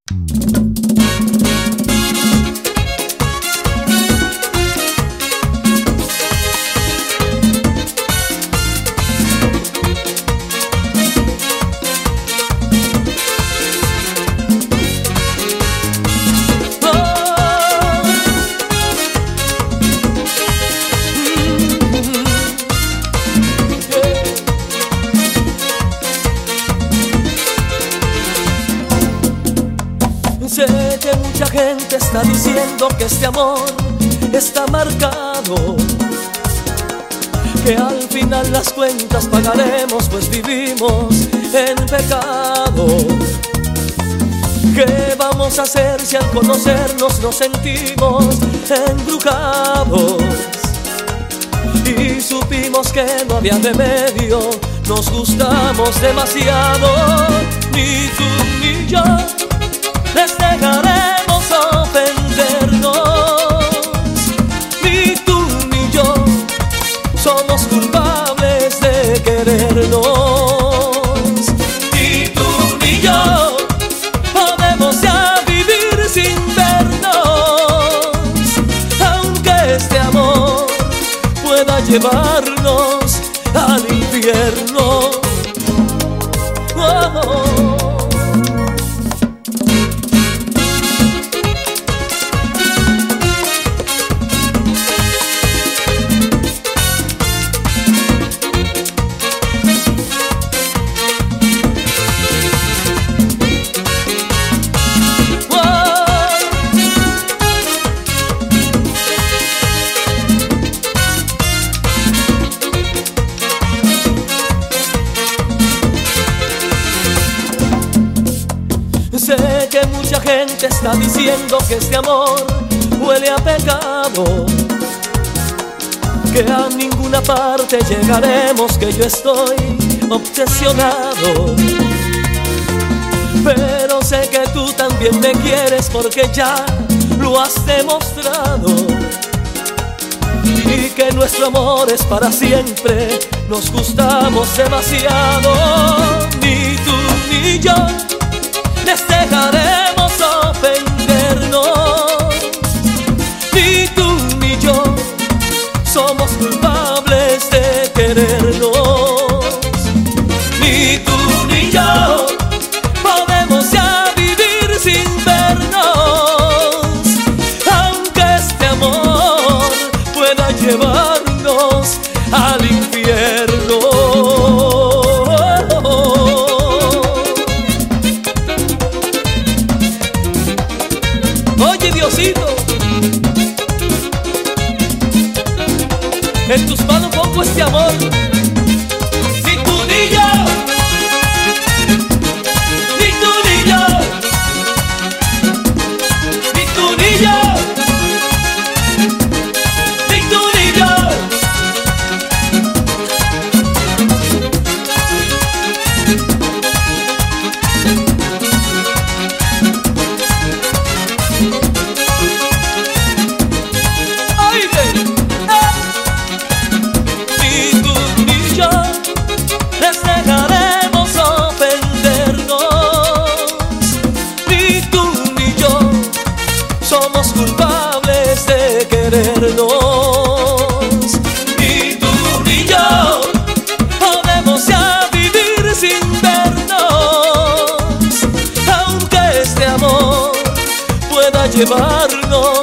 Sé que mucha gente está diciendo que este amor está marcado, que al final las cuentas pagaremos, pues vivimos en pecado. ¿Qué vamos a hacer si al conocernos nos sentimos embrujados? Y supimos que no había remedio, nos gustamos demasiado. Ni tú ni yo les dejaremos ofendernos, ni tú ni yo somos culpables de querernos. Ni tú ni yo podemos ya vivir sin vernos, aunque este amor pueda llevarnos al infierno. Oh. Sé que mucha gente está diciendo que este amor huele a pecado, que a ninguna parte llegaremos, que yo estoy obsesionado. Pero sé que tú también me quieres porque ya lo has demostrado, y que nuestro amor es para siempre, nos gustamos demasiado. Ni tú ni yo les dejaremos ofendernos, ni tú ni yo somos culpables de querernos. Ni tú ni yo podemos ya vivir sin vernos, aunque este amor pueda llevarnos al infierno. Oye, Diosito, en tus manos pongo este amor. Ni tú ni yo, ni tú ni yo, ni tú ni yo, ni tú ni yo. Somos culpables de querernos. Ni tú ni yo podemos ya vivir sin vernos, aunque este amor pueda llevarnos